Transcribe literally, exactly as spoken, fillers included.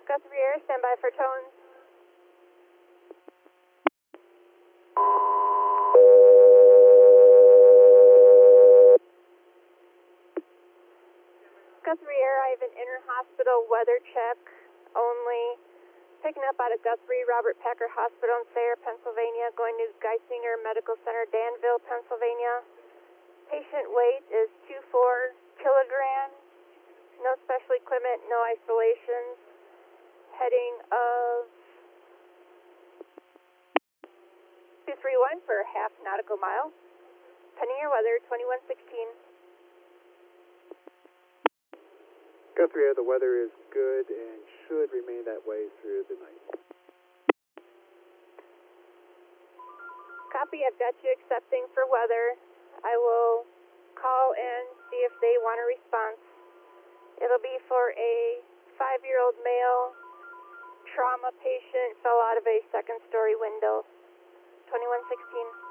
Guthrie Air, stand by for tones. Guthrie Air, I have an inter-hospital weather check only. Picking up out of Guthrie, Robert Packer Hospital in Sayre, Pennsylvania, going to Geisinger Medical Center, Danville, Pennsylvania. Patient weight is two point four kilograms. No special equipment, no isolations. Heading of two three one for half nautical mile. Pending your weather, twenty-one sixteen. Guthrie Air, the weather is good and should remain that way through the night. Copy, I've got you accepting for weather. I will call and see if they want a response. It'll be for a five-year-old male trauma patient, fell out of a second-story window. twenty-one sixteen.